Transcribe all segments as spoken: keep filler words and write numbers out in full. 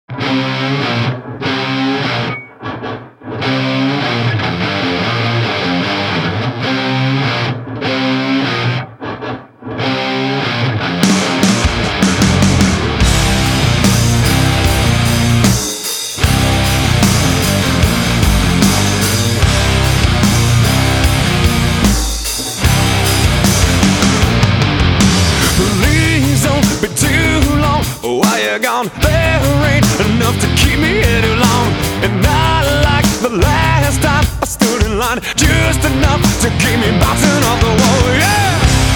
There ain't enough to keep me here too long. And not like the last time I stood in line, just enough to keep me bouncing off the wall, yeah!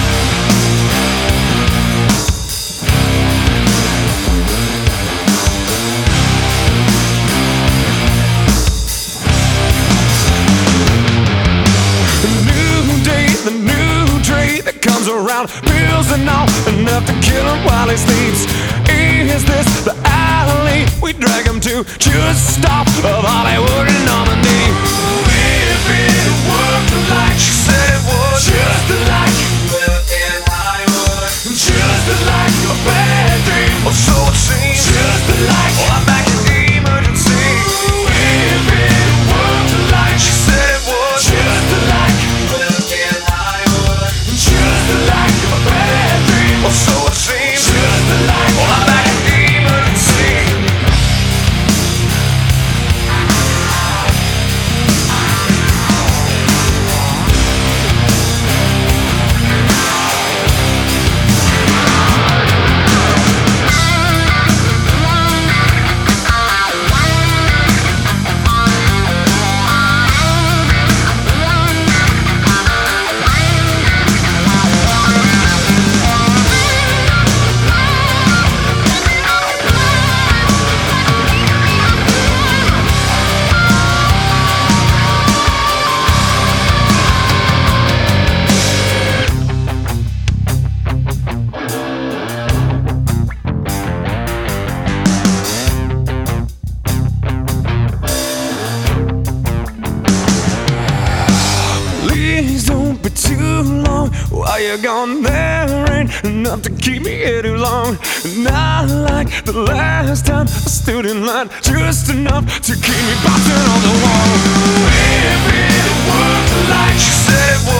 The new day, the new tray that comes around, pills and all, enough to kill him while he sleeps. Is this the alley we drag him to? Just stop of Hollywood and Normandy. If it worked like she said it would, just like in Hollywood, just like a bad dream, or so it seems. Just like oh, I'm back in the emergency. If it worked like she said it would, just like in Hollywood, just like a bad dream, or so it seems. Just like oh, I'm back. Too long, while you're gone, there ain't enough to keep me here too long. Not like the last time I stood in line, just enough to keep me bouncing on the wall. If it worked like she said it would,